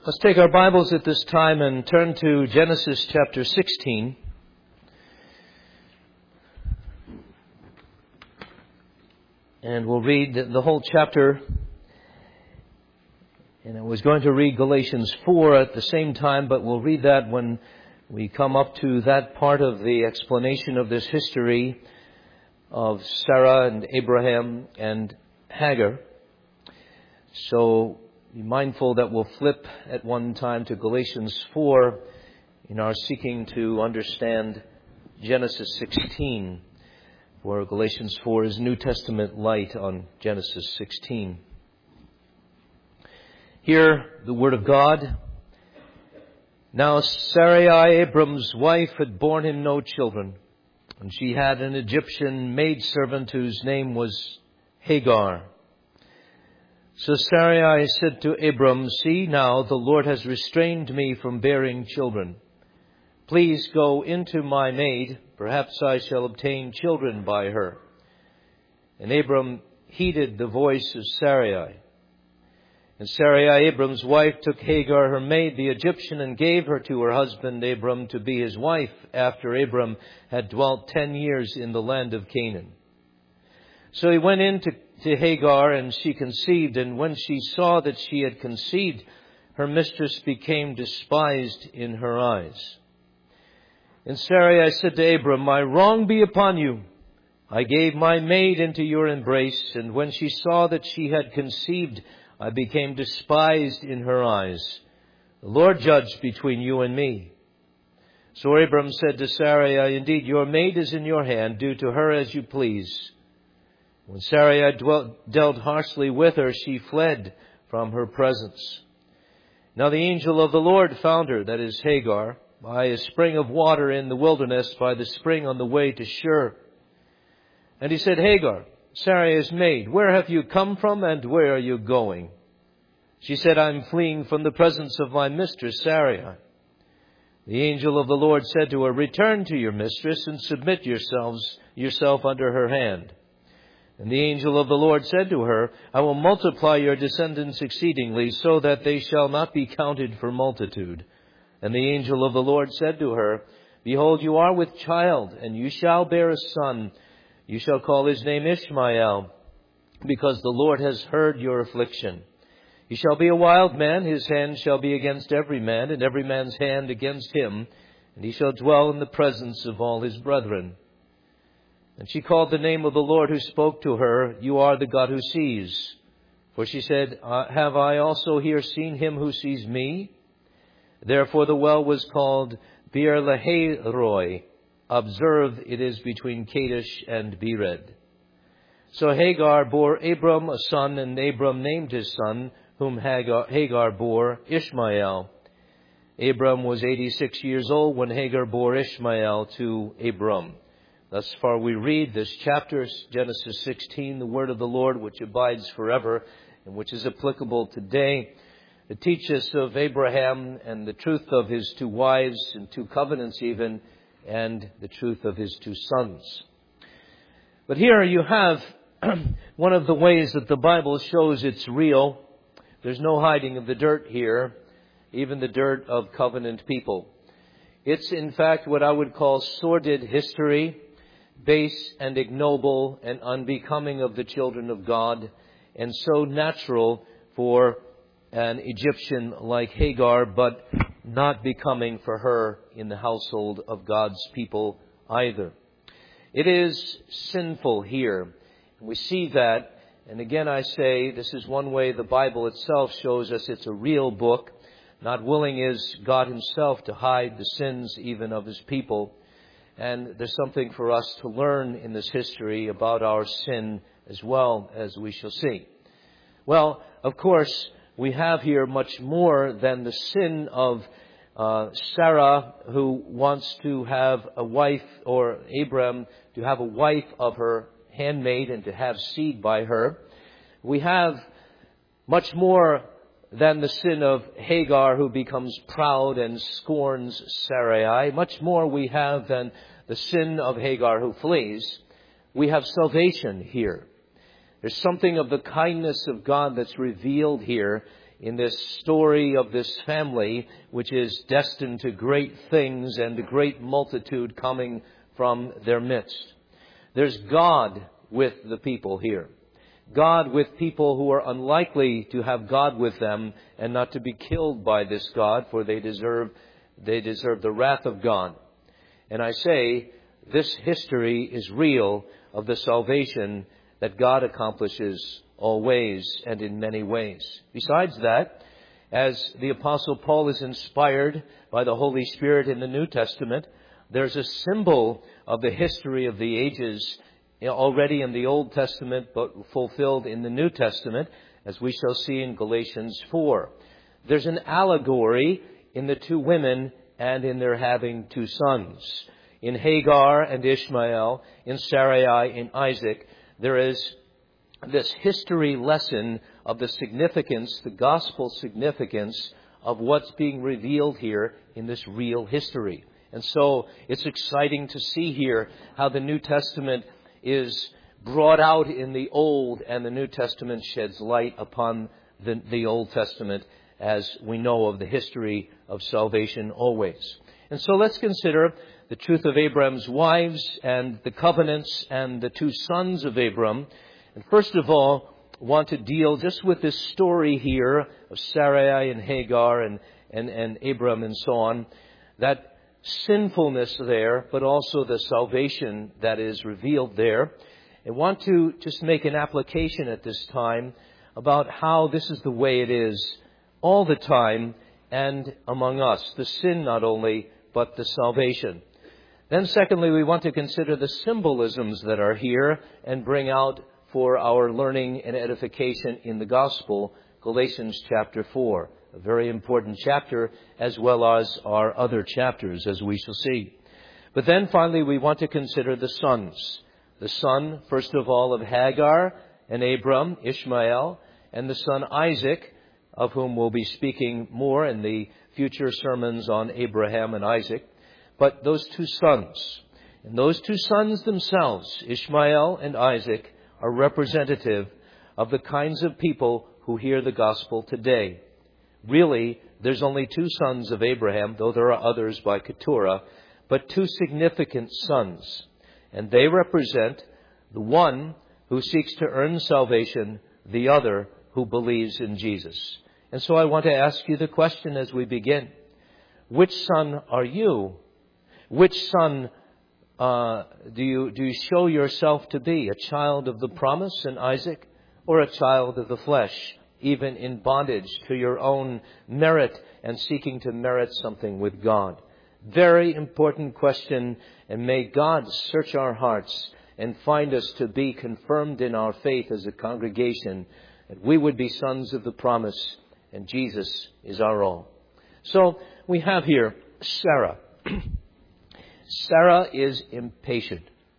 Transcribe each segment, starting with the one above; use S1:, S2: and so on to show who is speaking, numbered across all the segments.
S1: Let's take our Bibles at this time and turn to Genesis chapter 16. And we'll read the whole chapter. And I was going to read Galatians 4 at the same time, but we'll read that when we come up to that part of the explanation of this history of Sarah and Abraham and Hagar. So be mindful that we'll flip at one time to Galatians 4 in our seeking to understand Genesis 16, where Galatians 4 is New Testament light on Genesis 16. Hear the word of God. Now Sarai, Abram's wife, had borne him no children, and she had an Egyptian maidservant whose name was Hagar. So Sarai said to Abram, "See now, the Lord has restrained me from bearing children. Please go into my maid, perhaps I shall obtain children by her." And Abram heeded the voice of Sarai. And Sarai, Abram's wife, took Hagar, her maid, the Egyptian, and gave her to her husband Abram to be his wife, after Abram had dwelt 10 years in the land of Canaan. So he went in to Hagar, and she conceived, and when she saw that she had conceived, her mistress became despised in her eyes. And Sarai said to Abram, "My wrong be upon you. I gave my maid into your embrace, and when she saw that she had conceived, I became despised in her eyes. The Lord judge between you and me." So Abram said to Sarai, "Indeed, your maid is in your hand. Do to her as you please." When Sarai dealt harshly with her, she fled from her presence. Now the angel of the Lord found her, that is Hagar, by a spring of water in the wilderness, by the spring on the way to Shur. And he said, "Hagar, Sarai's maid, where have you come from, and where are you going?" She said, "I am fleeing from the presence of my mistress Sarai." The angel of the Lord said to her, "Return to your mistress and submit yourself under her hand." And the angel of the Lord said to her, "I will multiply your descendants exceedingly, so that they shall not be counted for multitude." And the angel of the Lord said to her, "Behold, you are with child, and you shall bear a son. You shall call his name Ishmael, because the Lord has heard your affliction. He shall be a wild man, his hand shall be against every man, and every man's hand against him, and he shall dwell in the presence of all his brethren." And she called the name of the Lord who spoke to her, "You are the God who sees." For she said, "Have I also here seen him who sees me?" Therefore the well was called Beer Lahai Roi. Observe, it is between Kadesh and Bered. So Hagar bore Abram a son, and Abram named his son, whom Hagar bore, Ishmael. Abram was 86 years old when Hagar bore Ishmael to Abram. Thus far we read this chapter, Genesis 16, the word of the Lord, which abides forever and which is applicable today. It teaches us of Abraham and the truth of his two wives and two covenants even, and the truth of his two sons. But here you have one of the ways that the Bible shows it's real. There's no hiding of the dirt here, even the dirt of covenant people. It's in fact what I would call sordid history, base and ignoble and unbecoming of the children of God, and so natural for an Egyptian like Hagar, but not becoming for her in the household of God's people either. It is sinful here. We see that, and again I say, this is one way the Bible itself shows us it's a real book. Not willing is God himself to hide the sins even of his people. And there's something for us to learn in this history about our sin as well, as we shall see. Well, of course, we have here much more than the sin of Sarah, who wants to have a wife, or Abram to have a wife of her handmaid and to have seed by her. We have much more than the sin of Hagar, who becomes proud and scorns Sarai. Much more we have than the sin of Hagar, who flees. We have salvation here. There's something of the kindness of God that's revealed here in this story of this family, which is destined to great things and a great multitude coming from their midst. There's God with the people here. God with people who are unlikely to have God with them and not to be killed by this God, for they deserve the wrath of God. And I say, this history is real of the salvation that God accomplishes always and in many ways. Besides that, as the Apostle Paul is inspired by the Holy Spirit in the New Testament, there's a symbol of the history of the ages already in the Old Testament, but fulfilled in the New Testament, as we shall see in Galatians 4. There's an allegory in the two women and in their having two sons. In Hagar and Ishmael, in Sarai and Isaac, there is this history lesson of the significance, the gospel significance of what's being revealed here in this real history. And so it's exciting to see here how the New Testament is brought out in the Old, and the New Testament sheds light upon the Old Testament, as we know of the history of salvation always. And so let's consider the truth of Abram's wives and the covenants and the two sons of Abram. And first of all, want to deal just with this story here of Sarai and Hagar and Abram and so on. That sinfulness there, but also the salvation that is revealed there. I want to just make an application at this time about how this is the way it is all the time and among us. The sin not only, but the salvation. Then secondly, we want to consider the symbolisms that are here and bring out for our learning and edification in the gospel, Galatians chapter 4. A very important chapter, as well as our other chapters, as we shall see. But then finally, we want to consider the sons. The son, first of all, of Hagar and Abram, Ishmael, and the son Isaac, of whom we'll be speaking more in the future sermons on Abraham and Isaac. But those two sons, and those two sons themselves, Ishmael and Isaac, are representative of the kinds of people who hear the gospel today. Really, there's only two sons of Abraham, though there are others by Keturah, but two significant sons. And they represent the one who seeks to earn salvation, the other who believes in Jesus. And so I want to ask you the question as we begin. Which son are you? Which son do you show yourself to be? A child of the promise in Isaac, or a child of the flesh, even in bondage to your own merit and seeking to merit something with God? Very important question, and may God search our hearts and find us to be confirmed in our faith as a congregation, that we would be sons of the promise, and Jesus is our all. So we have here Sarah. Sarah is impatient.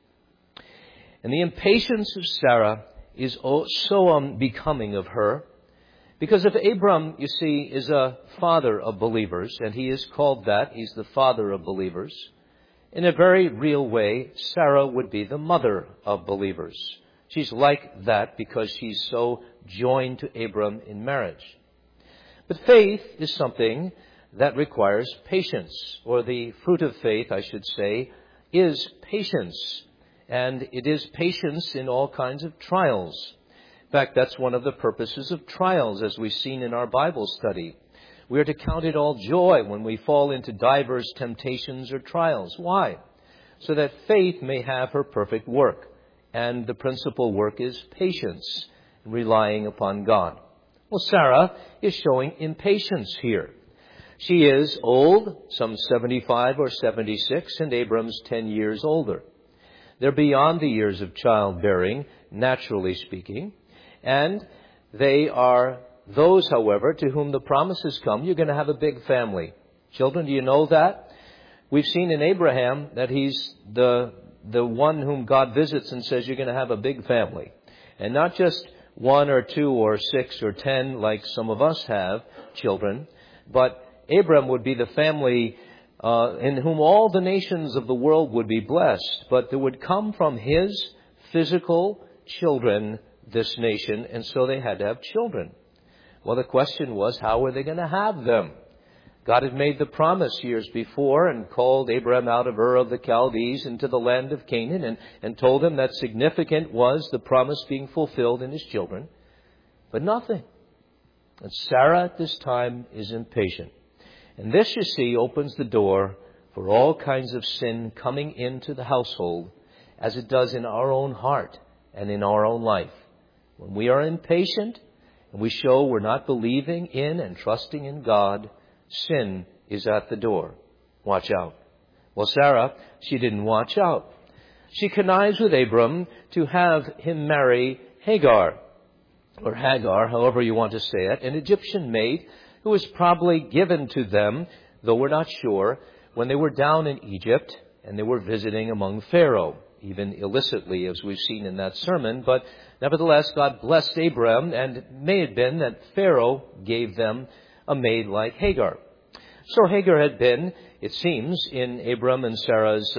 S1: And the impatience of Sarah is so unbecoming of her, because if Abram, you see, is a father of believers, and he is called that, he's the father of believers, in a very real way, Sarah would be the mother of believers. She's like that because she's so joined to Abram in marriage. But faith is something that requires patience, or the fruit of faith, I should say, is patience. And it is patience in all kinds of trials. In fact, that's one of the purposes of trials, as we've seen in our Bible study. We are to count it all joy when we fall into divers temptations or trials. Why? So that faith may have her perfect work. And the principal work is patience, relying upon God. Well, Sarah is showing impatience here. She is old, some 75 or 76, and Abram's 10 years older. They're beyond the years of childbearing, naturally speaking. And they are those, however, to whom the promises come. You're going to have a big family. Children, do you know that? We've seen in Abraham that he's the one whom God visits and says you're going to have a big family. And not just 1 or 2 or 6 or 10 like some of us have children, but Abram would be the family in whom all the nations of the world would be blessed. But there would come from his physical children this nation, and so they had to have children. Well, the question was, how were they going to have them? God had made the promise years before and called Abraham out of Ur of the Chaldees into the land of Canaan and told him that significant was the promise being fulfilled in his children. But nothing. And Sarah at this time is impatient. And this, you see, opens the door for all kinds of sin coming into the household, as it does in our own heart and in our own life. When we are impatient and we show we're not believing in and trusting in God, sin is at the door. Watch out. Well, Sarah, she didn't watch out. She connives with Abram to have him marry Hagar, or Hagar, however you want to say it, an Egyptian maid who was probably given to them, though we're not sure, when they were down in Egypt and they were visiting among Pharaoh, even illicitly, as we've seen in that sermon. But nevertheless, God blessed Abram, and it may have been that Pharaoh gave them a maid like Hagar. So Hagar had been, it seems, in Abram and Sarah's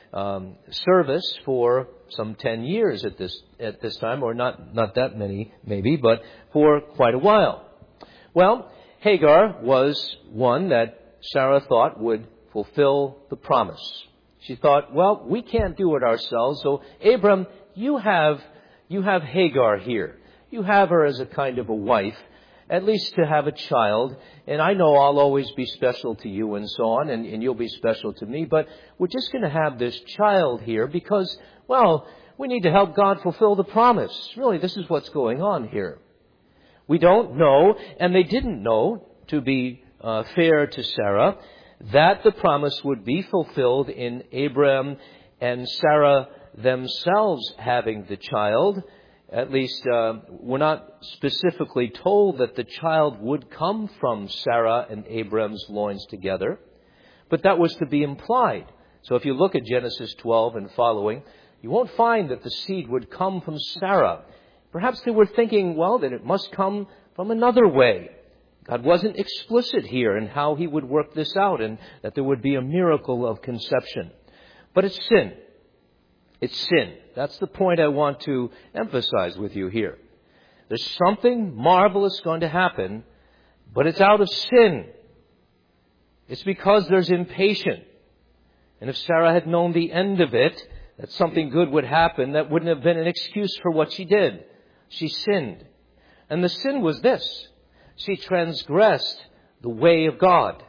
S1: service for some 10 years at this time, or not that many maybe, but for quite a while. Well, Hagar was one that Sarah thought would fulfill the promise. She thought, well, we can't do it ourselves, so Abram, you have Hagar here. You have her as a kind of a wife, at least to have a child, and I know I'll always be special to you and so on, and you'll be special to me, but we're just going to have this child here because, well, we need to help God fulfill the promise. Really, this is what's going on here. We don't know, and they didn't know, to be fair to Sarah, that the promise would be fulfilled in Abram and Sarah themselves having the child. At least, we're not specifically told that the child would come from Sarah and Abram's loins together, but that was to be implied. So if you look at Genesis 12 and following, you won't find that the seed would come from Sarah. Perhaps they were thinking, well, that it must come from another way. God wasn't explicit here in how he would work this out and that there would be a miracle of conception. But it's sin. It's sin. That's the point I want to emphasize with you here. There's something marvelous going to happen, but it's out of sin. It's because there's impatience. And if Sarah had known the end of it, that something good would happen, that wouldn't have been an excuse for what she did. She sinned. And the sin was this. She transgressed the way of God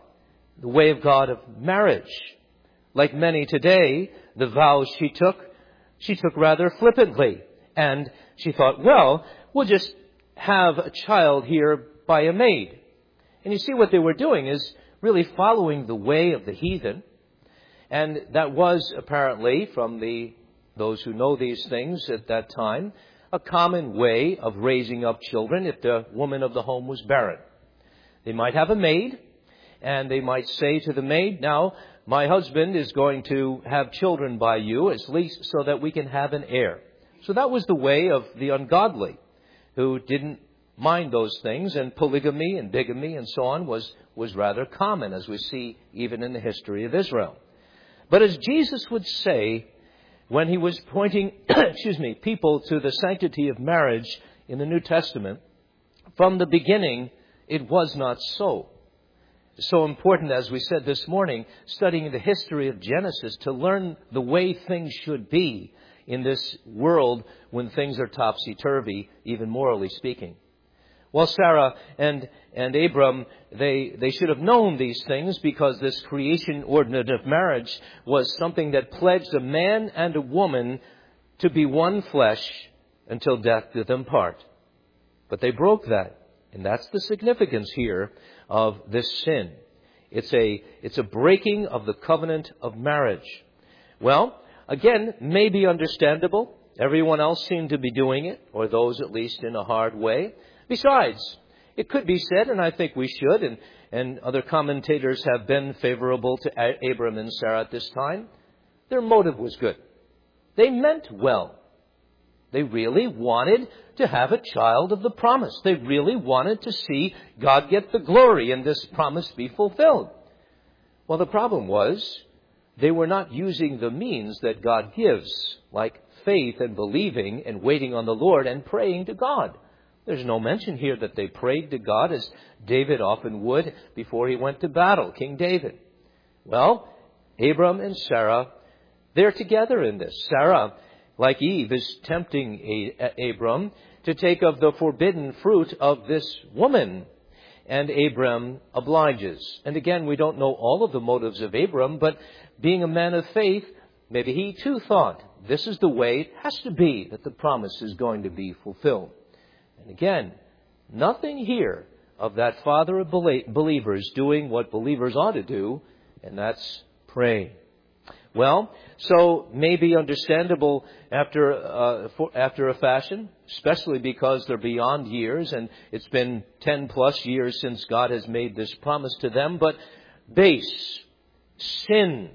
S1: of marriage. Like many today, the vows she took rather flippantly. And she thought, well, we'll just have a child here by a maid. And you see what they were doing is really following the way of the heathen. And that was apparently, from those who know these things at that time, a common way of raising up children if the woman of the home was barren. They might have a maid, and they might say to the maid, now, my husband is going to have children by you, at least so that we can have an heir. So that was the way of the ungodly, who didn't mind those things, and polygamy and bigamy and so on was rather common, as we see even in the history of Israel. But as Jesus would say, when he was pointing, people to the sanctity of marriage in the New Testament, from the beginning, it was not so. It's so important, as we said this morning, studying the history of Genesis to learn the way things should be in this world when things are topsy-turvy, even morally speaking. Well, Sarah and Abram, they should have known these things because this creation ordinance of marriage was something that pledged a man and a woman to be one flesh until death did them part. But they broke that. And that's the significance here of this sin. It's a breaking of the covenant of marriage. Well, again, maybe understandable. Everyone else seemed to be doing it, or those at least in a hard way. Besides, it could be said, and I think we should, and other commentators have been favorable to Abram and Sarah at this time, their motive was good. They meant well. They really wanted to have a child of the promise. They really wanted to see God get the glory and this promise be fulfilled. Well, the problem was they were not using the means that God gives, like faith and believing and waiting on the Lord and praying to God. There's no mention here that they prayed to God as David often would before he went to battle, King David. Well, Abram and Sarah, they're together in this. Sarah, like Eve, is tempting Abram to take of the forbidden fruit of this woman. And Abram obliges. And again, we don't know all of the motives of Abram, but being a man of faith, maybe he too thought, this is the way it has to be that the promise is going to be fulfilled. And again, nothing here of that father of believers doing what believers ought to do, and that's pray. Well, so maybe understandable after a fashion, especially because they're beyond years, and it's been 10 plus years since God has made this promise to them. But base, sin,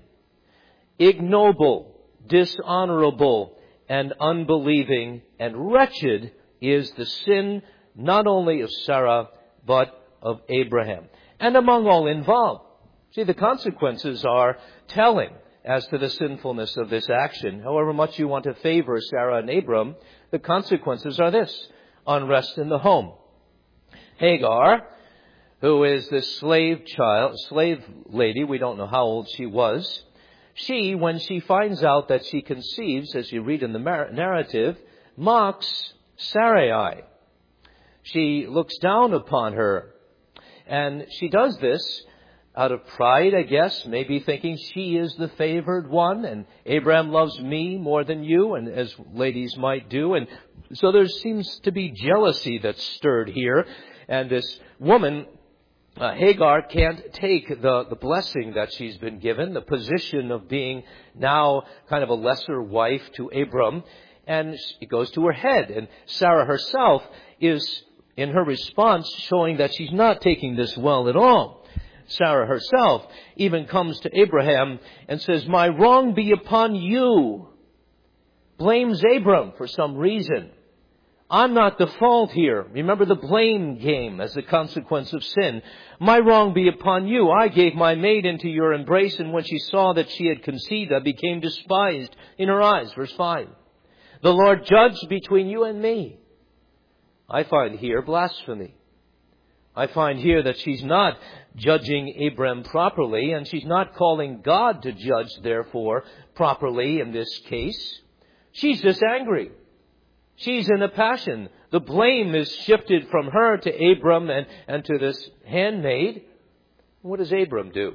S1: ignoble, dishonorable, and unbelieving, and wretched is the sin not only of Sarah, but of Abraham. And among all involved. See, the consequences are telling as to the sinfulness of this action. However much you want to favor Sarah and Abram, the consequences are this: unrest in the home. Hagar, who is this slave lady, we don't know how old she was, she, when she finds out that she conceives, as you read in the narrative, mocks Sarai. She looks down upon her. And she does this out of pride, I guess, maybe thinking she is the favored one, and Abraham loves me more than you, and as ladies might do. And so there seems to be jealousy that's stirred here. And this woman, Hagar, can't take the blessing that she's been given, the position of being now kind of a lesser wife to Abram, and it goes to her head. And Sarah herself is, in her response, showing that she's not taking this well at all. Sarah herself even comes to Abraham and says, "My wrong be upon you." Blames Abram for some reason. I'm not the fault here. Remember the blame game as a consequence of sin. My wrong be upon you. I gave my maid into your embrace, and when she saw that she had conceived, I became despised in her eyes. Verse 5. The Lord judged between you and me. I find here blasphemy. I find here that she's not judging Abram properly, and she's not calling God to judge, therefore, properly in this case. She's just angry. She's in a passion. The blame is shifted from her to Abram and to this handmaid. What does Abram do?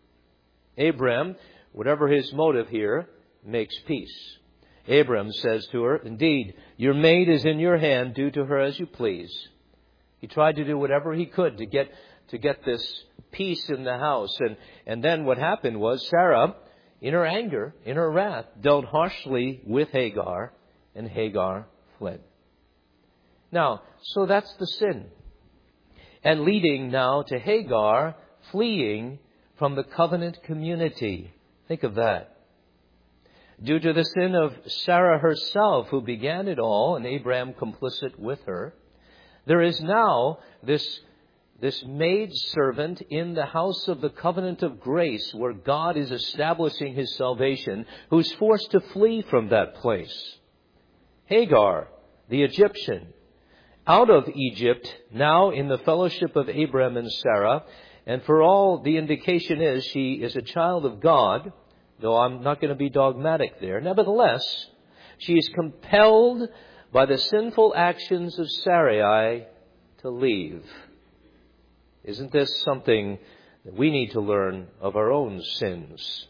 S1: Abram, whatever his motive here, makes peace. Abram says to her, "Indeed, your maid is in your hand. Do to her as you please." He tried to do whatever he could to get this peace in the house. And then what happened was Sarah, in her anger, in her wrath, dealt harshly with Hagar, and Hagar fled. Now, so that's the sin. And leading now to Hagar fleeing from the covenant community. Think of that. Due to the sin of Sarah herself, who began it all, and Abraham complicit with her, there is now this maidservant in the house of the covenant of grace, where God is establishing his salvation, who's forced to flee from that place. Hagar, the Egyptian, out of Egypt, now in the fellowship of Abraham and Sarah, and for all the indication is she is a child of God, though I'm not going to be dogmatic there. Nevertheless, she is compelled by the sinful actions of Sarai to leave. Isn't this something that we need to learn of our own sins?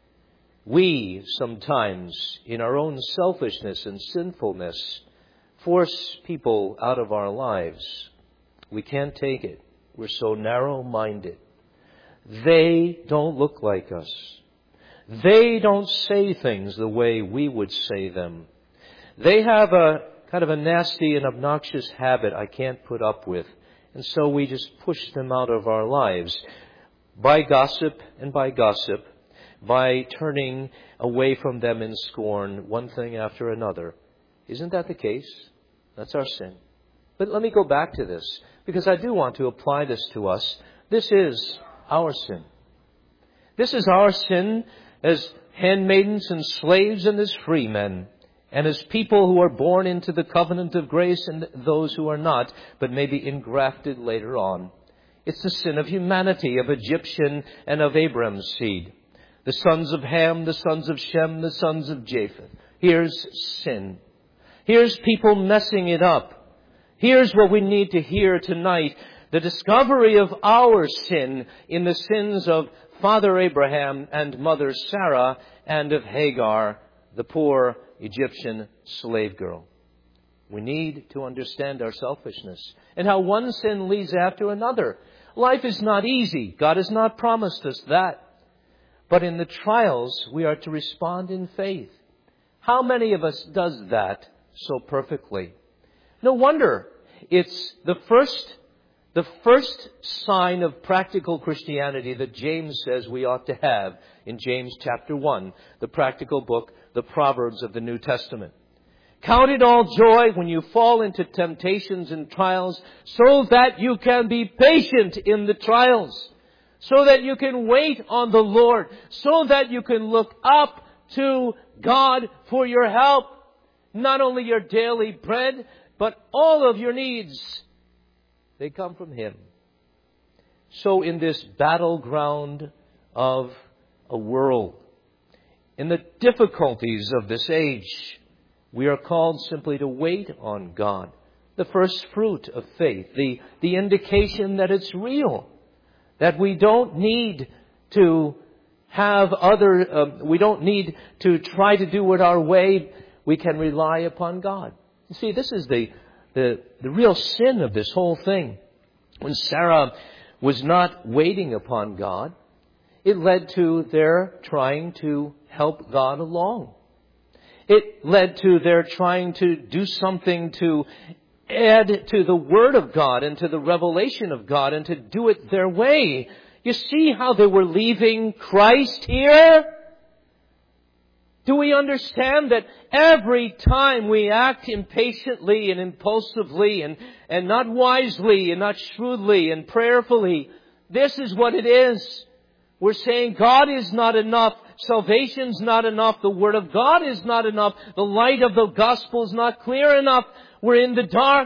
S1: We sometimes, in our own selfishness and sinfulness, force people out of our lives. We can't take it. We're so narrow-minded. They don't look like us. They don't say things the way we would say them. They have a kind of a nasty and obnoxious habit I can't put up with. And so we just push them out of our lives by gossip, by turning away from them in scorn, one thing after another. Isn't that the case? That's our sin. But let me go back to this, because I do want to apply this to us. This is our sin. This is our sin as handmaidens and slaves and as free men. and as people who are born into the covenant of grace and those who are not, but may be engrafted later on. It's the sin of humanity, of Egyptian and of Abraham's seed. The sons of Ham, the sons of Shem, the sons of Japheth. Here's sin. Here's people messing it up. Here's what we need to hear tonight. The discovery of our sin in the sins of Father Abraham and Mother Sarah, and of Hagar, the poor Egyptian slave girl. We need to understand our selfishness and how one sin leads after another. Life is not easy. God has not promised us that. But in the trials, we are to respond in faith. How many of us does that so perfectly? No wonder it's the first sign of practical Christianity that James says we ought to have in James chapter 1, the practical book, the Proverbs of the New Testament. Count it all joy when you fall into temptations and trials, so that you can be patient in the trials, so that you can wait on the Lord, so that you can look up to God for your help, not only your daily bread, but all of your needs. They come from Him. So in this battleground of a world, in the difficulties of this age, we are called simply to wait on God. The first fruit of faith, the indication that it's real, that we don't need to we don't need to try to do it our way. We can rely upon God. You see, this is the real sin of this whole thing. When Sarah was not waiting upon God, it led to their trying to help God along. It led to their trying to do something to add to the Word of God and to the revelation of God and to do it their way. You see how they were leaving Christ here? Do we understand that every time we act impatiently and impulsively and not wisely and not shrewdly and prayerfully, this is what it is. We're saying God is not enough. Salvation's not enough. The Word of God is not enough. The light of the gospel is not clear enough. We're in the dark.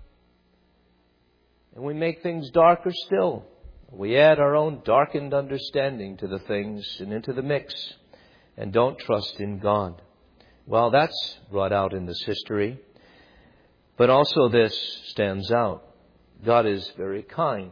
S1: And we make things darker still. We add our own darkened understanding to the things and into the mix and don't trust in God. Well, that's brought out in this history. But also this stands out. God is very kind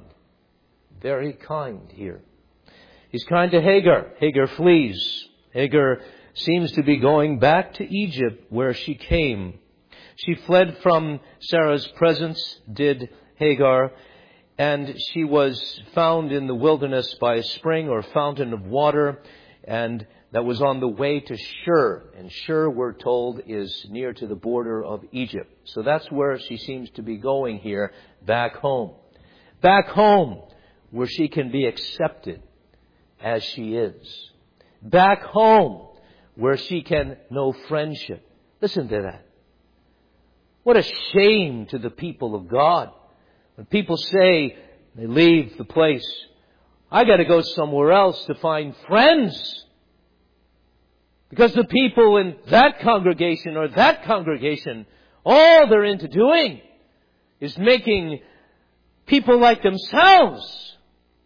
S1: here. He's kind to Hagar. Hagar flees. Hagar seems to be going back to Egypt where she came. She fled from Sarah's presence, did Hagar, and she was found in the wilderness by a spring or fountain of water, and that was on the way to Shur. And Shur, we're told, is near to the border of Egypt. So that's where she seems to be going here, back home. Back home, where she can be accepted as she is. Back home, where she can know friendship. Listen to that. What a shame to the people of God. When people say, they leave the place, I got to go somewhere else to find friends. Because the people in that congregation or that congregation, all they're into doing is making people like themselves.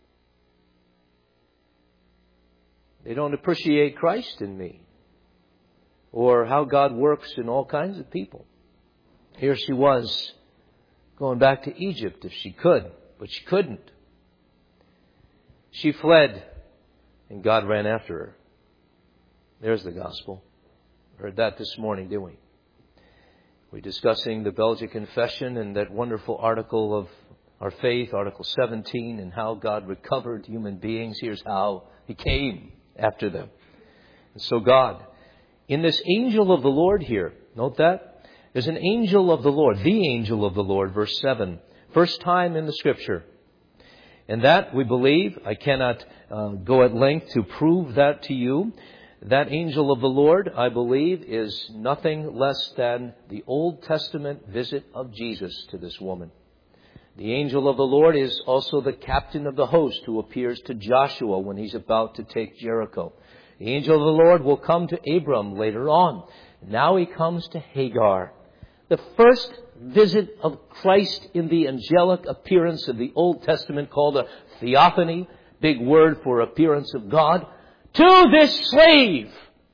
S1: They don't appreciate Christ in me or how God works in all kinds of people. Here she was going back to Egypt if she could, but she couldn't. She fled and God ran after her. There's the gospel. Heard that this morning, didn't we? We're discussing the Belgian Confession and that wonderful article of our faith, Article 17, and how God recovered human beings. Here's how He came after them. And so God, in this angel of the Lord here, note that? There's an angel of the Lord, the angel of the Lord, verse 7. First time in the Scripture. And that, we believe, I cannot go at length to prove that to you. That angel of the Lord, I believe, is nothing less than the Old Testament visit of Jesus to this woman. The angel of the Lord is also the captain of the host who appears to Joshua when he's about to take Jericho. The angel of the Lord will come to Abram later on. Now he comes to Hagar. The first visit of Christ in the angelic appearance of the Old Testament, called a theophany, big word for appearance of God, to this slave.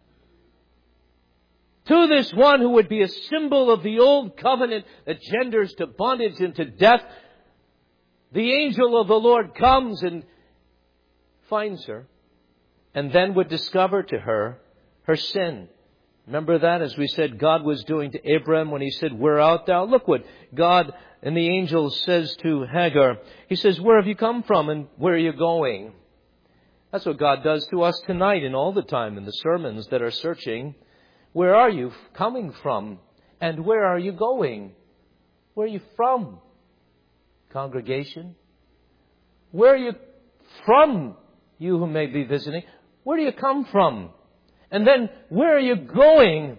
S1: To this one who would be a symbol of the old covenant that genders to bondage and to death. The angel of the Lord comes and finds her, and then would discover to her her sin. Remember that, as we said, God was doing to Abraham when he said, "Where art thou?" Look what God and the angel says to Hagar. He says, "Where have you come from and where are you going?" That's what God does to us tonight and all the time in the sermons that are searching. Where are you coming from? And where are you going? Where are you from, congregation? Where are you from, you who may be visiting? Where do you come from? And then, where are you going?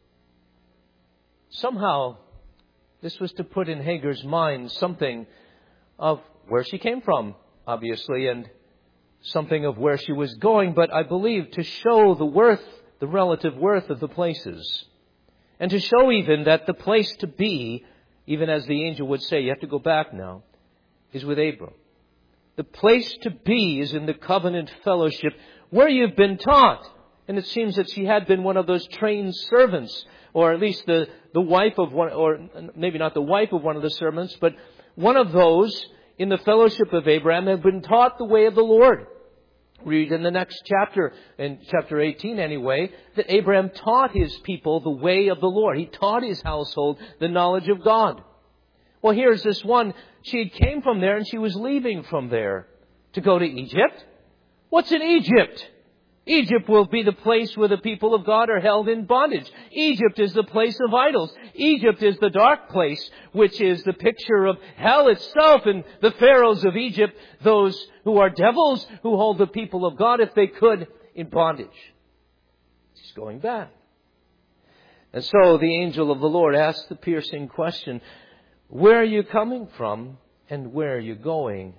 S1: Somehow, this was to put in Hagar's mind something of where she came from, obviously, and something of where she was going, but I believe to show the relative worth of the places. And to show even that the place to be, even as the angel would say, you have to go back now, is with Abram. The place to be is in the covenant fellowship where you've been taught. And it seems that she had been one of those trained servants, or at least the wife of one, or maybe not the wife of one of the servants, but one of those in the fellowship of Abraham had been taught the way of the Lord. Read in the next chapter, in chapter 18 anyway, that Abraham taught his people the way of the Lord. He taught his household the knowledge of God. Well, here's this one. She came from there and she was leaving from there to go to Egypt. What's in Egypt? Egypt will be the place where the people of God are held in bondage. Egypt is the place of idols. Egypt is the dark place, which is the picture of hell itself. And the pharaohs of Egypt, those who are devils, who hold the people of God, if they could, in bondage. She's going back. And so the angel of the Lord asked the piercing question, where are you coming from and where are you going?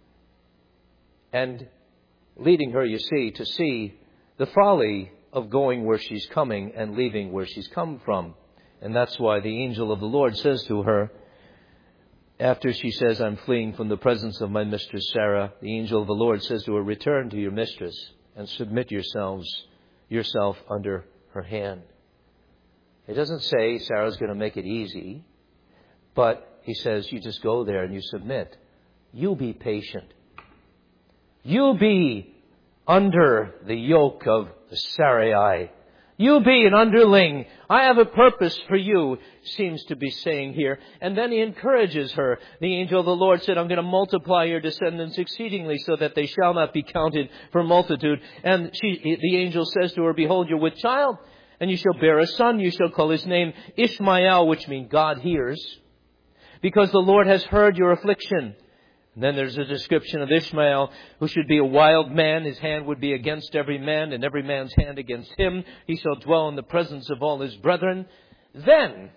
S1: And leading her, you see, to see the folly of going where she's coming and leaving where she's come from. And that's why the angel of the Lord says to her, after she says, I'm fleeing from the presence of my mistress Sarah, the angel of the Lord says to her, return to your mistress and submit yourself under her hand. It doesn't say Sarah's going to make it easy, but he says, you just go there and you submit. You be patient. You be under the yoke of Sarai. You be an underling. I have a purpose for you, seems to be saying here. And then he encourages her. The angel of the Lord said, I'm going to multiply your descendants exceedingly so that they shall not be counted for multitude. And the angel says to her, behold, you're with child, and you shall bear a son. You shall call his name Ishmael, which means God hears, because the Lord has heard your affliction. And then there's a description of Ishmael, who should be a wild man. His hand would be against every man, and every man's hand against him. He shall dwell in the presence of all his brethren. Then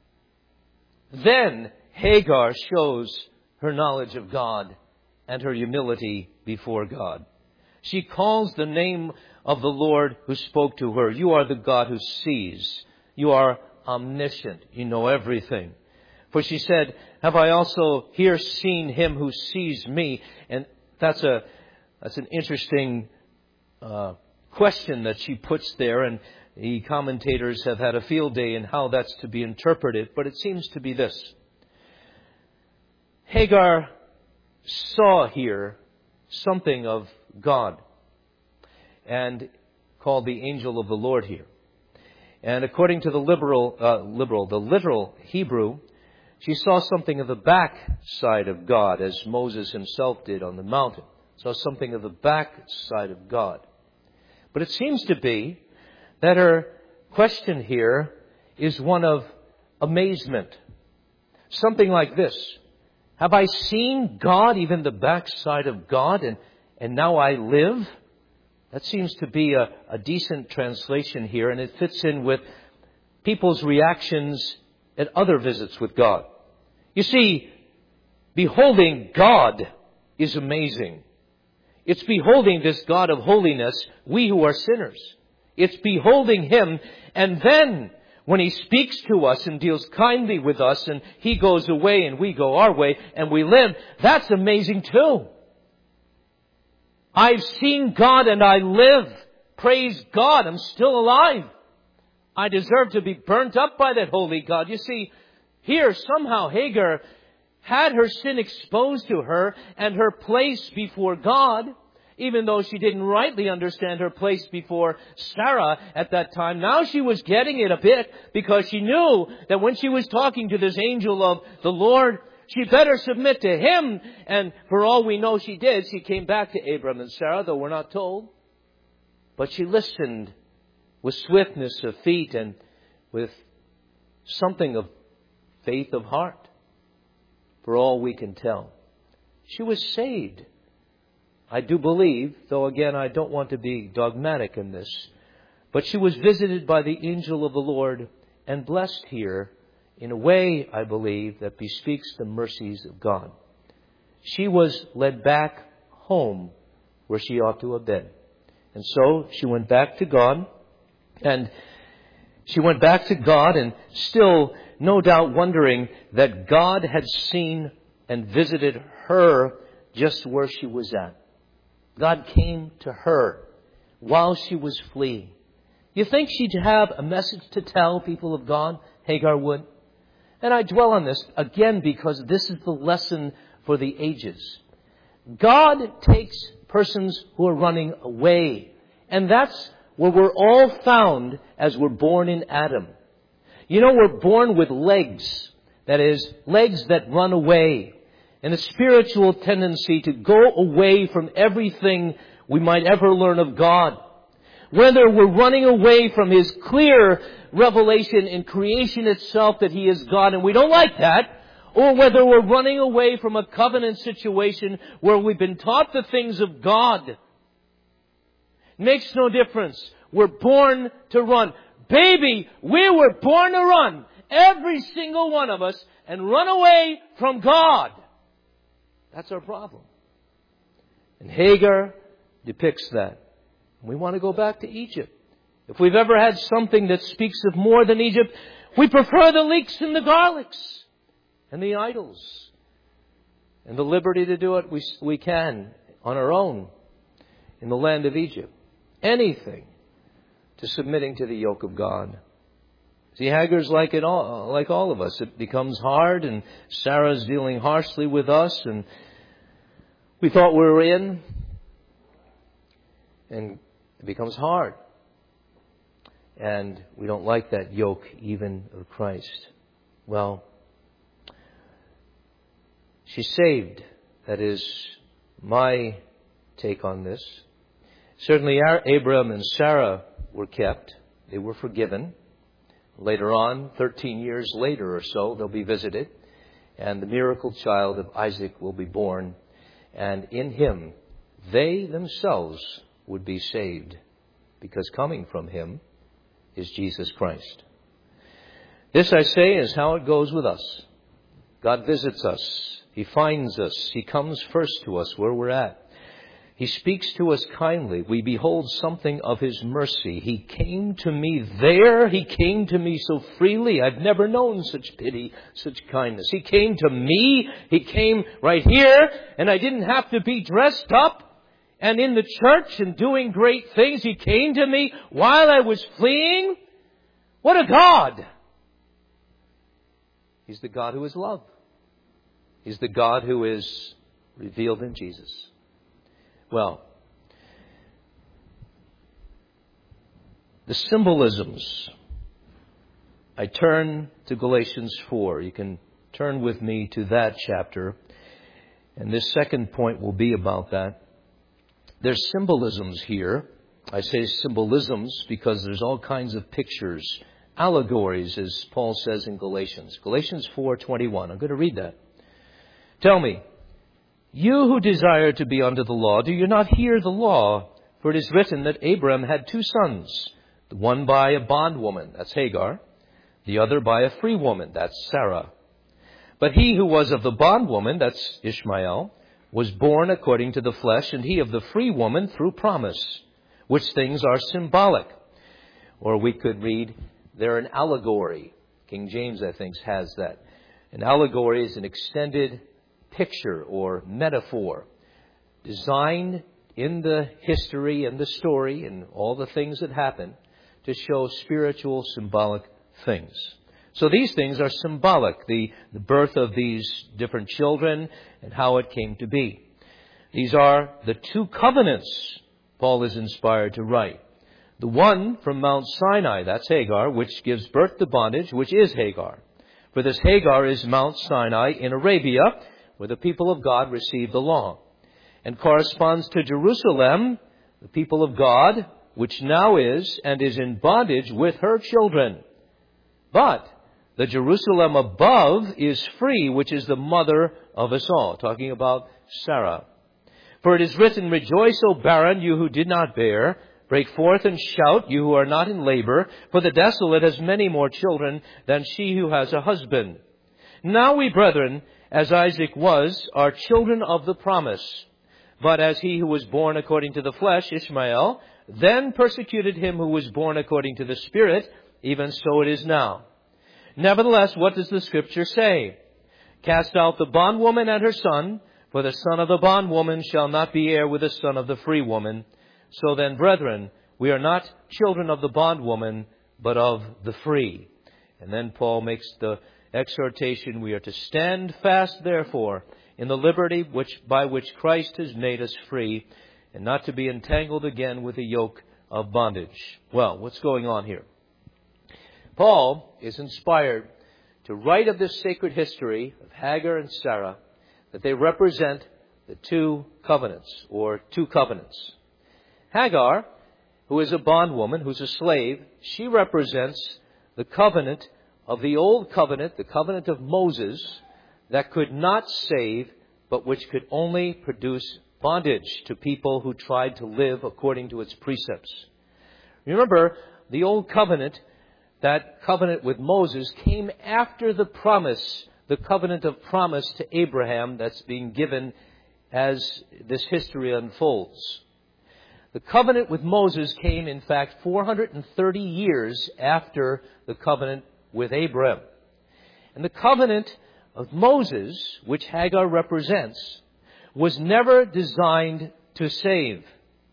S1: Hagar shows her knowledge of God and her humility before God. She calls the name of the Lord who spoke to her. You are the God who sees. You are omniscient. You know everything. For she said, have I also here seen him who sees me? And that's an interesting question that she puts there. And the commentators have had a field day in how that's to be interpreted. But it seems to be this. Hagar saw here something of God and called the angel of the Lord here. And according to the literal Hebrew, she saw something of the back side of God, as Moses himself did on the mountain. Saw something of the back side of God. But it seems to be that her question here is one of amazement. Something like this. Have I seen God, even the backside of God, and now I live? That seems to be a decent translation here, and it fits in with people's reactions at other visits with God. You see, beholding God is amazing. It's beholding this God of holiness, we who are sinners. It's beholding Him. And then, when He speaks to us and deals kindly with us, and He goes away and we go our way and we live, that's amazing too. I've seen God and I live. Praise God, I'm still alive. I deserve to be burnt up by that holy God. You see, here somehow Hagar had her sin exposed to her and her place before God, even though she didn't rightly understand her place before Sarah at that time. Now she was getting it a bit, because she knew that when she was talking to this angel of the Lord, she better submit to him. And for all we know, she did. She came back to Abram and Sarah, though we're not told. But she listened with swiftness of feet and with something of faith of heart, for all we can tell. She was saved. I do believe, though again I don't want to be dogmatic in this, but she was visited by the angel of the Lord and blessed here in a way, I believe, that bespeaks the mercies of God. She was led back home where she ought to have been. And so she went back to God, and still no doubt wondering that God had seen and visited her just where she was at. God came to her while she was fleeing. You think she'd have a message to tell, people of God? Hagar would. And I dwell on this again because this is the lesson for the ages. God takes persons who are running away. And that's where we're all found as we're born in Adam. You know, we're born with legs. That is, legs that run away. And a spiritual tendency to go away from everything we might ever learn of God. Whether we're running away from His clear revelation in creation itself that He is God, and we don't like that, or whether we're running away from a covenant situation where we've been taught the things of God. Makes no difference. We're born to run. Baby, we were born to run. Every single one of us, and run away from God. That's our problem. And Hagar depicts that. We want to go back to Egypt. If we've ever had something that speaks of more than Egypt, we prefer the leeks and the garlics and the idols and the liberty to do it we can on our own in the land of Egypt. Anything to submitting to the yoke of God. See, Hagar's like all of us. It becomes hard, and Sarah's dealing harshly with us, and we thought we were in, and it becomes hard. And we don't like that yoke even of Christ. Well, she's saved. That is my take on this. Certainly Abram and Sarah were kept. They were forgiven. Later on, 13 years later or so, they'll be visited. And the miracle child of Isaac will be born. And in him, they themselves would be saved. Because coming from him is Jesus Christ. This, I say, is how it goes with us. God visits us. He finds us. He comes first to us where we're at. He speaks to us kindly. We behold something of His mercy. He came to me there. He came to me so freely. I've never known such pity, such kindness. He came to me. He came right here. And I didn't have to be dressed up and in the church and doing great things. He came to me while I was fleeing. What a God! He's the God who is love. He's the God who is revealed in Jesus. Well, the symbolisms. I turn to Galatians 4. You can turn with me to that chapter. And this second point will be about that. There's symbolisms here. I say symbolisms because there's all kinds of pictures, allegories, as Paul says in Galatians. Galatians 4:21. I'm going to read that. Tell me, you who desire to be under the law, do you not hear the law? For it is written that Abram had two sons, the one by a bondwoman, that's Hagar, the other by a free woman, that's Sarah. But he who was of the bondwoman, that's Ishmael, was born according to the flesh, and he of the free woman through promise, which things are symbolic. Or we could read, they're an allegory. King James, I think, has that. An allegory is an extended picture or metaphor designed in the history and the story and all the things that happen to show spiritual, symbolic things. So these things are symbolic, the birth of these different children and how it came to be. These are the two covenants Paul is inspired to write. The one from Mount Sinai, that's Hagar, which gives birth to bondage, which is Hagar. For this Hagar is Mount Sinai in Arabia, where the people of God received the law, and corresponds to Jerusalem, the people of God, which now is and is in bondage with her children. But the Jerusalem above is free, which is the mother of us all. Talking about Sarah. For it is written, Rejoice, O barren, you who did not bear. Break forth and shout, you who are not in labor. For the desolate has many more children than she who has a husband. Now we, brethren, as Isaac was, are children of the promise. But as he who was born according to the flesh, Ishmael, then persecuted him who was born according to the Spirit, even so it is now. Nevertheless, what does the Scripture say? Cast out the bondwoman and her son, for the son of the bondwoman shall not be heir with the son of the free woman. So then, brethren, we are not children of the bondwoman, but of the free. And then Paul makes the exhortation, we are to stand fast, therefore, in the liberty by which Christ has made us free, and not to be entangled again with the yoke of bondage. Well, what's going on here? Paul is inspired to write of this sacred history of Hagar and Sarah, that they represent the two covenants, or two covenants. Hagar, who is a bondwoman, who's a slave, she represents the covenant of the old covenant, the covenant of Moses, that could not save, but which could only produce bondage to people who tried to live according to its precepts. Remember, the old covenant, that covenant with Moses, came after the promise, the covenant of promise to Abraham that's being given as this history unfolds. The covenant with Moses came, in fact, 430 years after the covenant with Abraham. And the covenant of Moses, which Hagar represents, was never designed to save.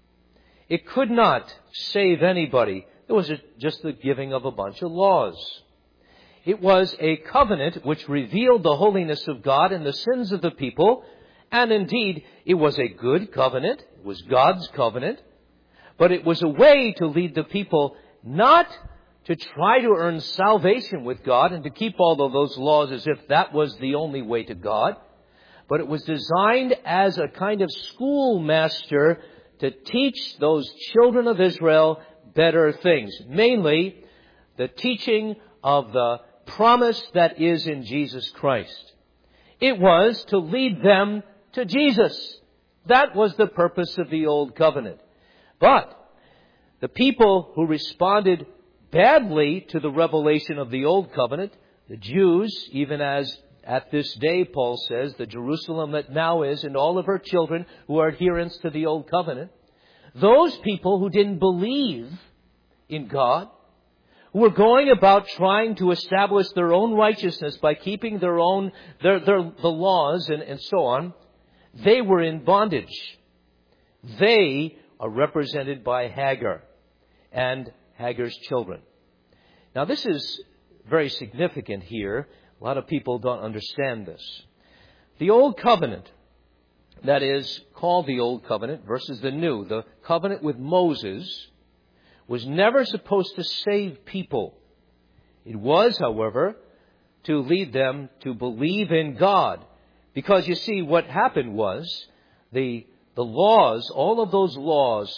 S1: It could not save anybody. It was just the giving of a bunch of laws. It was a covenant which revealed the holiness of God and the sins of the people. And indeed, it was a good covenant. It was God's covenant. But it was a way to lead the people not to try to earn salvation with God and to keep all of those laws as if that was the only way to God. But it was designed as a kind of schoolmaster to teach those children of Israel better things. Mainly, the teaching of the promise that is in Jesus Christ. It was to lead them to Jesus. That was the purpose of the Old Covenant. But the people who responded badly to the revelation of the Old Covenant, the Jews, even as at this day, Paul says, the Jerusalem that now is, and all of her children who are adherents to the Old Covenant, those people who didn't believe in God, who were going about trying to establish their own righteousness by keeping their laws and so on, they were in bondage. They are represented by Hagar and Hagar's children. Now, this is very significant here. A lot of people don't understand this. The Old Covenant, that is called the Old Covenant versus the New, the covenant with Moses, was never supposed to save people. It was, however, to lead them to believe in God. Because you see, what happened was the laws, all of those laws,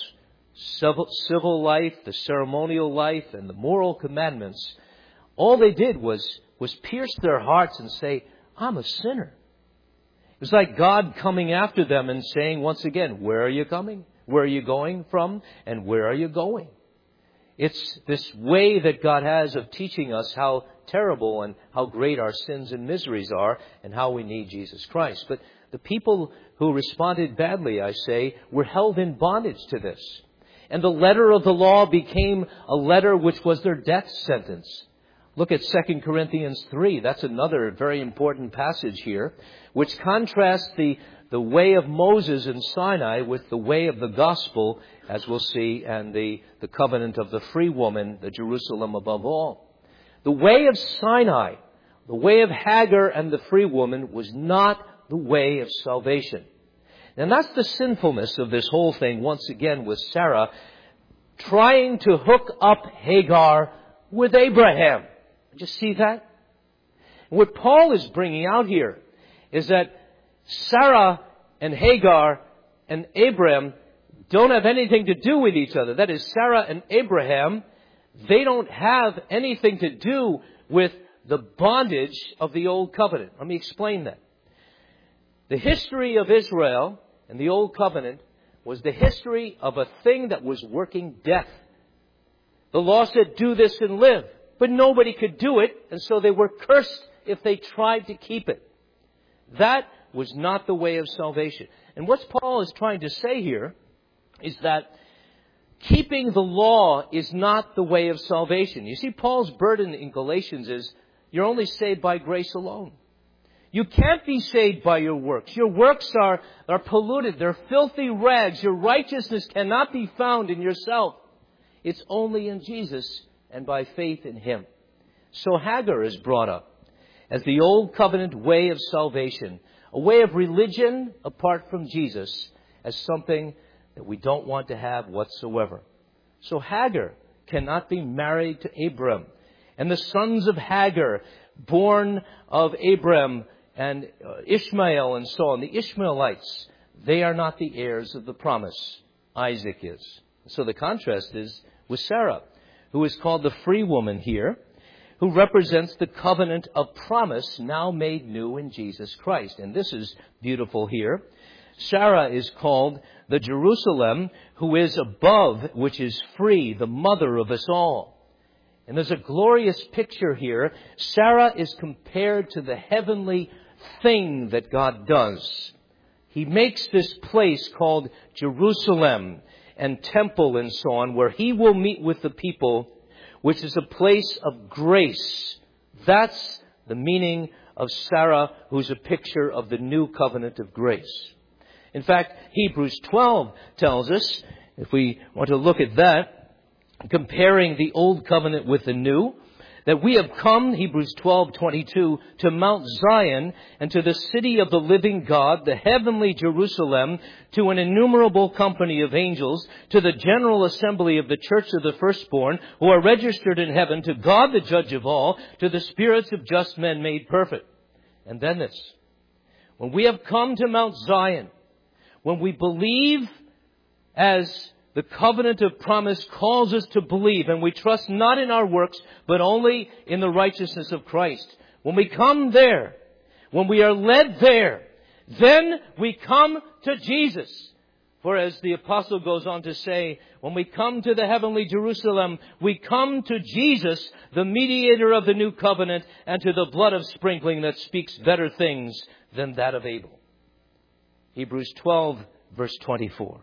S1: civil life, the ceremonial life, and the moral commandments, all they did was pierce their hearts and say, I'm a sinner. It was like God coming after them and saying once again, where are you coming? Where are you going from? And where are you going? It's this way that God has of teaching us how terrible and how great our sins and miseries are and how we need Jesus Christ. But the people who responded badly, I say, were held in bondage to this. And the letter of the law became a letter which was their death sentence. Look at 2 Corinthians 3. That's another very important passage here, which contrasts the way of Moses in Sinai with the way of the gospel, as we'll see, and the covenant of the free woman, the Jerusalem above all. The way of Sinai, the way of Hagar and the free woman, was not the way of salvation. And that's the sinfulness of this whole thing, once again, with Sarah trying to hook up Hagar with Abraham. Did you see that? And what Paul is bringing out here is that Sarah and Hagar and Abraham don't have anything to do with each other. That is, Sarah and Abraham, they don't have anything to do with the bondage of the Old Covenant. Let me explain that. The history of Israel and the Old Covenant was the history of a thing that was working death. The law said, do this and live. But nobody could do it, and so they were cursed if they tried to keep it. That was not the way of salvation. And what Paul is trying to say here is that keeping the law is not the way of salvation. You see, Paul's burden in Galatians is you're only saved by grace alone. You can't be saved by your works. Your works are polluted. They're filthy rags. Your righteousness cannot be found in yourself. It's only in Jesus and by faith in Him. So Hagar is brought up as the Old Covenant way of salvation, a way of religion apart from Jesus, as something that we don't want to have whatsoever. So Hagar cannot be married to Abram. And the sons of Hagar, born of Abram and Ishmael and so on, the Ishmaelites, they are not the heirs of the promise. Isaac is. So the contrast is with Sarah, who is called the free woman here, who represents the covenant of promise now made new in Jesus Christ. And this is beautiful here. Sarah is called the Jerusalem who is above, which is free, the mother of us all. And there's a glorious picture here. Sarah is compared to the heavenly thing that God does. He makes this place called Jerusalem and temple and so on, where He will meet with the people, which is a place of grace. That's the meaning of Sarah, who's a picture of the new covenant of grace. In fact, Hebrews 12 tells us, if we want to look at that, comparing the old covenant with the new, that we have come, Hebrews 12:22, to Mount Zion and to the city of the living God, the heavenly Jerusalem, to an innumerable company of angels, to the general assembly of the church of the firstborn, who are registered in heaven, to God the judge of all, to the spirits of just men made perfect. And then this, when we have come to Mount Zion, when we believe as the covenant of promise calls us to believe, and we trust not in our works, but only in the righteousness of Christ. When we come there, when we are led there, then we come to Jesus. For as the apostle goes on to say, when we come to the heavenly Jerusalem, we come to Jesus, the mediator of the new covenant, and to the blood of sprinkling that speaks better things than that of Abel. Hebrews 12, verse 24.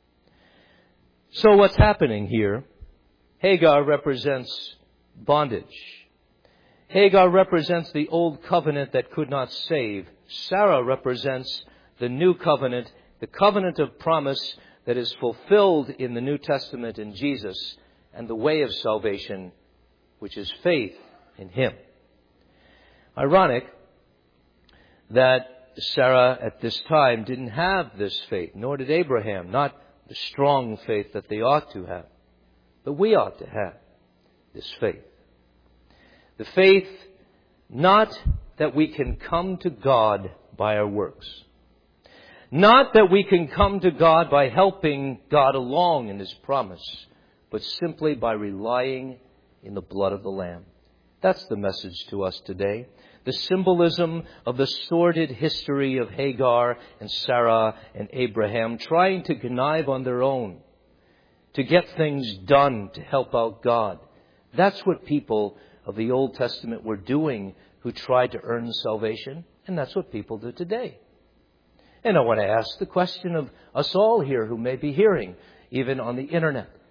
S1: So what's happening here? Hagar represents bondage. Hagar represents the old covenant that could not save. Sarah represents the new covenant, the covenant of promise that is fulfilled in the New Testament in Jesus, and the way of salvation, which is faith in Him. Ironic that Sarah at this time didn't have this faith, nor did Abraham, not the strong faith that they ought to have. But we ought to have this faith. The faith not that we can come to God by our works. Not that we can come to God by helping God along in His promise, but simply by relying in the blood of the Lamb. That's the message to us today. The symbolism of the sordid history of Hagar and Sarah and Abraham trying to connive on their own, to get things done to help out God. That's what people of the Old Testament were doing who tried to earn salvation, and that's what people do today. And I want to ask the question of us all here who may be hearing, even on the internet.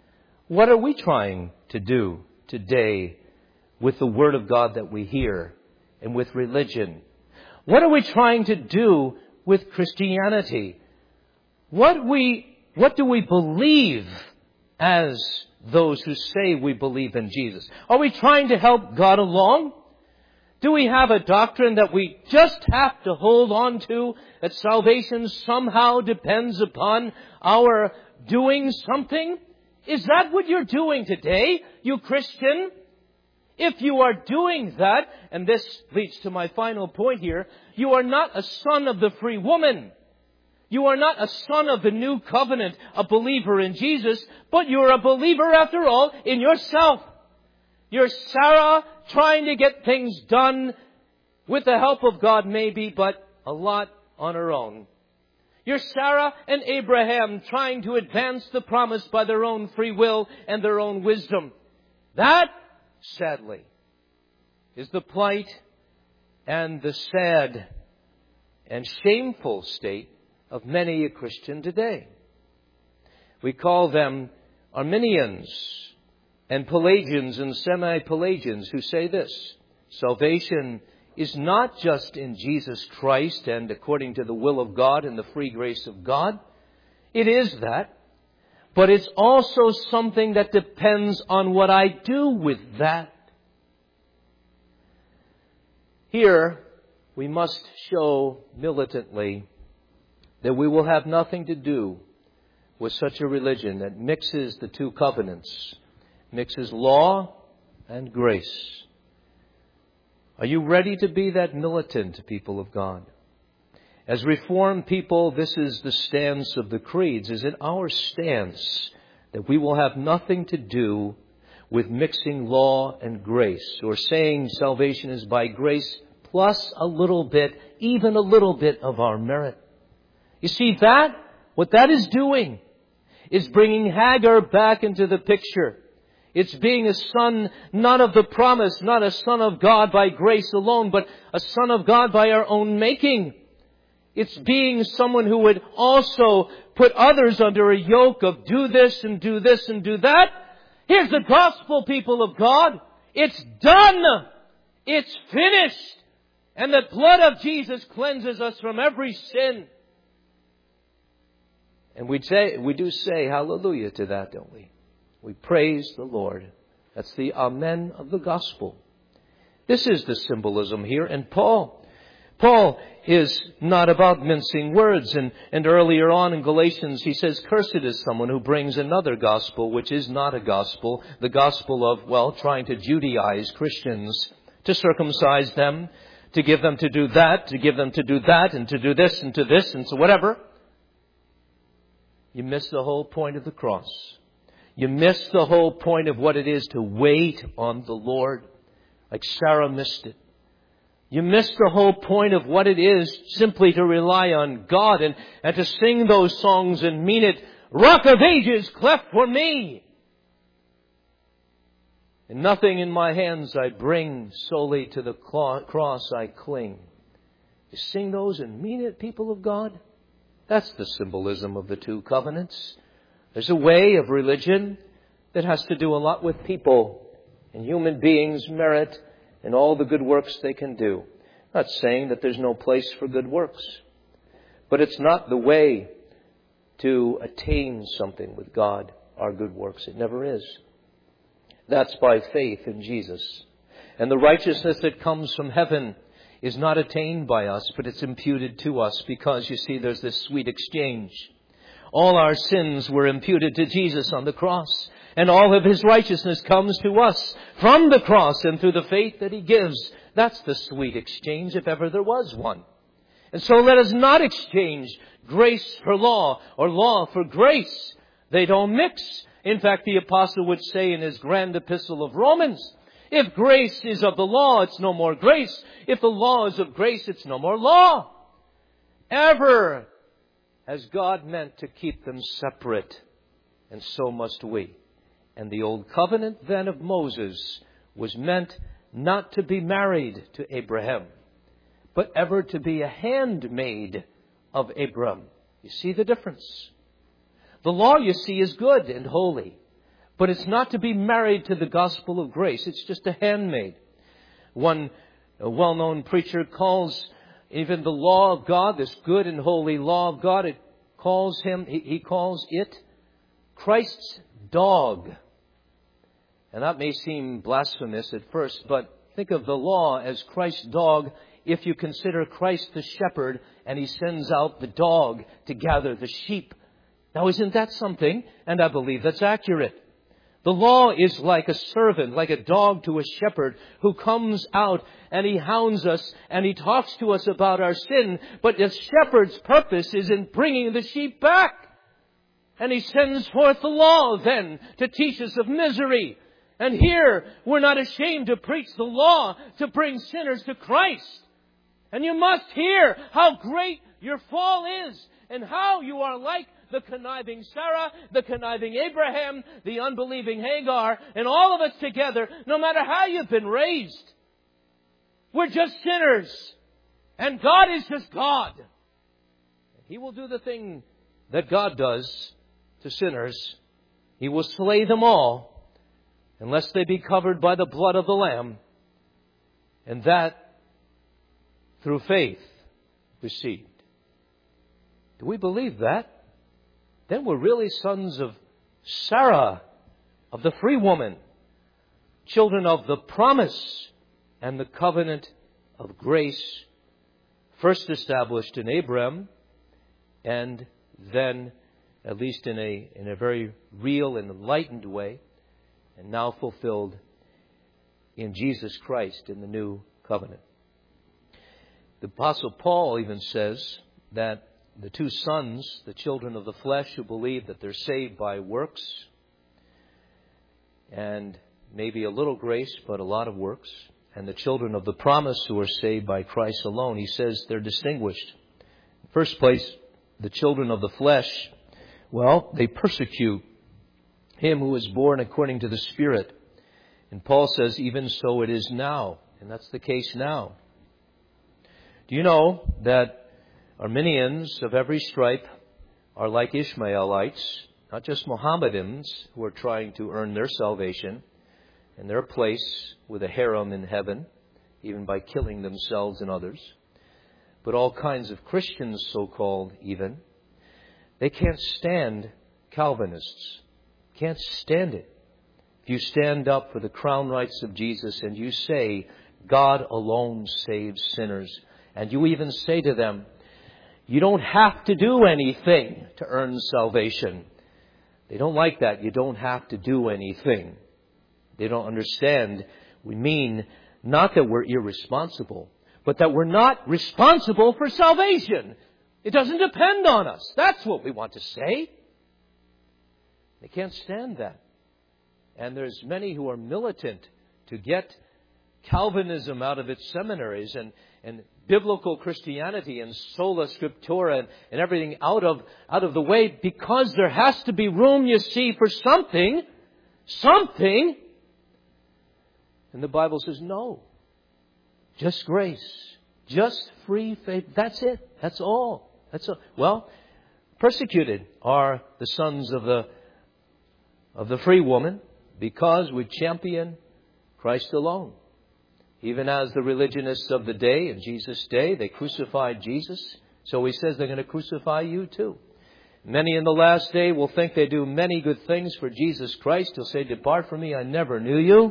S1: What are we trying to do today with the Word of God that we hear and with religion? What are we trying to do with Christianity? What do we believe as those who say we believe in Jesus? Are we trying to help God along? Do we have a doctrine that we just have to hold on to, that salvation somehow depends upon our doing something? Is that what you're doing today, you Christian? If you are doing that, and this leads to my final point here, you are not a son of the free woman. You are not a son of the new covenant, a believer in Jesus, but you're a believer, after all, in yourself. You're Sarah trying to get things done with the help of God maybe, but a lot on her own. You're Sarah and Abraham trying to advance the promise by their own free will and their own wisdom. That, sadly, is the plight and the sad and shameful state of many a Christian today. We call them Arminians and Pelagians and semi-Pelagians who say this: salvation is not just in Jesus Christ and according to the will of God and the free grace of God. It is that. But it's also something that depends on what I do with that. Here, we must show militantly that we will have nothing to do with such a religion that mixes the two covenants, mixes law and grace. Are you ready to be that militant, people of God? As Reformed people, this is the stance of the creeds. Is it our stance that we will have nothing to do with mixing law and grace, or saying salvation is by grace plus a little bit, even a little bit of our merit? You see, what that is doing is bringing Hagar back into the picture. It's being a son not of the promise, not a son of God by grace alone, but a son of God by our own making. It's being someone who would also put others under a yoke of do this and do this and do that. Here's the gospel, people of God. It's done. It's finished. And the blood of Jesus cleanses us from every sin. And we do say hallelujah to that, don't we? We praise the Lord. That's the amen of the gospel. This is the symbolism here. And Paul is not about mincing words. And earlier on in Galatians, he says, cursed is someone who brings another gospel, which is not a gospel. The gospel of, trying to Judaize Christians, to circumcise them, to give them to do that, to give them to do that, and to do this and to this, and so whatever. You miss the whole point of the cross. You miss the whole point of what it is to wait on the Lord, like Sarah missed it. You miss the whole point of what it is simply to rely on God and to sing those songs and mean it. Rock of Ages, cleft for me. And nothing in my hands I bring, solely to the cross I cling. You sing those and mean it, people of God? That's the symbolism of the two covenants. There's a way of religion that has to do a lot with people and human beings' merit and all the good works they can do. I'm not saying that there's no place for good works, but it's not the way to attain something with God, our good works. It never is. That's by faith in Jesus. And the righteousness that comes from heaven is not attained by us, but it's imputed to us, because, you see, there's this sweet exchange. All our sins were imputed to Jesus on the cross, and all of His righteousness comes to us from the cross and through the faith that He gives. That's the sweet exchange, if ever there was one. And so let us not exchange grace for law or law for grace. They don't mix. In fact, the apostle would say in his grand epistle of Romans, if grace is of the law, it's no more grace. If the law is of grace, it's no more law. Ever has God meant to keep them separate, and so must we. And the old covenant then of Moses was meant not to be married to Abraham, but ever to be a handmaid of Abram. You see the difference? The law, you see, is good and holy, But it's not to be married to the gospel of grace. It's just a handmaid. One well-known preacher calls even the law of God, this good and holy law of God, he calls it Christ's dog. And that may seem blasphemous at first, but think of the law as Christ's dog if you consider Christ the shepherd and he sends out the dog to gather the sheep. Now, isn't that something? And I believe that's accurate. The law is like a servant, like a dog to a shepherd who comes out and he hounds us and he talks to us about our sin. But the shepherd's purpose is in bringing the sheep back. And he sends forth the law then to teach us of misery. And here, we're not ashamed to preach the law to bring sinners to Christ. And you must hear how great your fall is and how you are like the conniving Sarah, the conniving Abraham, the unbelieving Hagar, and all of us together, no matter how you've been raised. We're just sinners. And God is just God. He will do the thing that God does to sinners. He will slay them all unless they be covered by the blood of the Lamb. And that through faith received. Do we believe that? Then we're really sons of Sarah, of the free woman, children of the promise and the covenant of grace, first established in Abraham, and then, at least in a very real and enlightened way, and now fulfilled in Jesus Christ in the new covenant. The Apostle Paul even says that the two sons, the children of the flesh who believe that they're saved by works, and maybe a little grace, but a lot of works, and the children of the promise who are saved by Christ alone, he says they're distinguished. First place, the children of the flesh, well, they persecute him who is born according to the Spirit. And Paul says, even so it is now. And that's the case now. Do you know that Arminians of every stripe are like Ishmaelites, not just Mohammedans who are trying to earn their salvation and their place with a harem in heaven, even by killing themselves and others, but all kinds of Christians, so-called even. They can't stand Calvinists. Can't stand it. If you stand up for the crown rights of Jesus and you say, God alone saves sinners, and you even say to them, you don't have to do anything to earn salvation. They don't like that. You don't have to do anything. They don't understand. We mean not that we're irresponsible, but that we're not responsible for salvation. It doesn't depend on us. That's what we want to say. They can't stand that. And there's many who are militant to get Calvinism out of its seminaries and biblical Christianity and sola scriptura and everything out of the way, because there has to be room, you see, for something. And the Bible says no. Just grace. Just free faith. That's it. That's all. Well, persecuted are the sons of the free woman because we champion Christ alone. Even as the religionists of the day, in Jesus' day, they crucified Jesus. So he says they're going to crucify you too. Many in the last day will think they do many good things for Jesus Christ. He'll say, depart from me, I never knew you.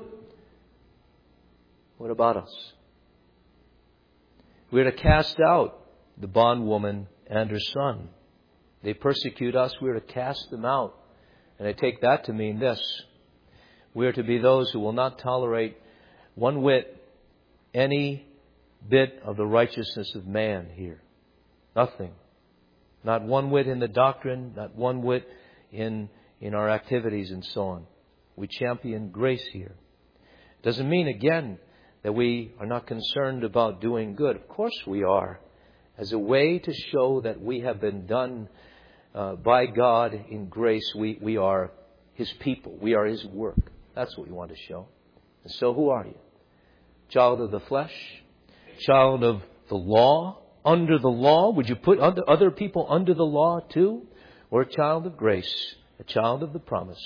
S1: What about us? We're to cast out the bondwoman and her son. They persecute us, we're to cast them out. And I take that to mean this. We're to be those who will not tolerate one whit any bit of the righteousness of man here. Nothing. Not one whit in the doctrine, not one whit in our activities and so on. We champion grace here. It doesn't mean, again, that we are not concerned about doing good. Of course we are. As a way to show that we have been done by God in grace, we are His people. We are His work. That's what we want to show. And so who are you? Child of the flesh? Child of the law? Under the law? Would you put other people under the law too? Or a child of grace? A child of the promise?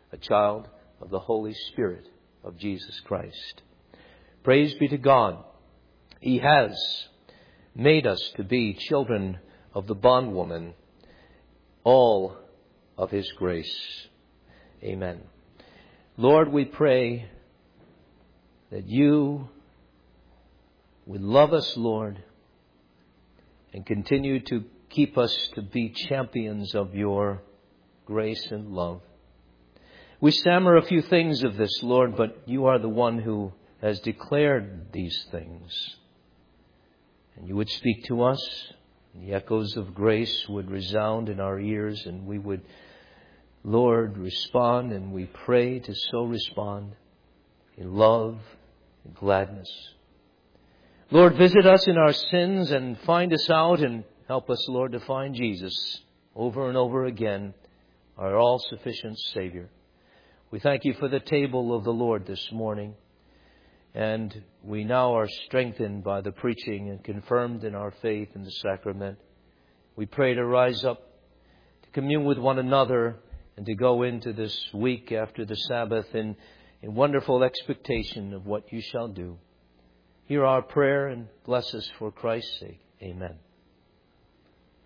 S1: a child of the Holy Spirit of Jesus Christ. Praise be to God. He has made us to be children of the bondwoman, all of His grace. Amen. Lord, we pray that You would love us, Lord, and continue to keep us to be champions of Your grace and love. We stammer a few things of this, Lord, but You are the one who has declared these things. And You would speak to us, and the echoes of grace would resound in our ears, and we would, Lord, respond, and we pray to so respond in love and gladness. Lord, visit us in our sins and find us out, and help us, Lord, to find Jesus over and over again, our all-sufficient Savior. We thank You for the table of the Lord this morning. And we now are strengthened by the preaching and confirmed in our faith in the sacrament. We pray to rise up, to commune with one another, and to go into this week after the Sabbath in wonderful expectation of what You shall do. Hear our prayer and bless us for Christ's sake. Amen.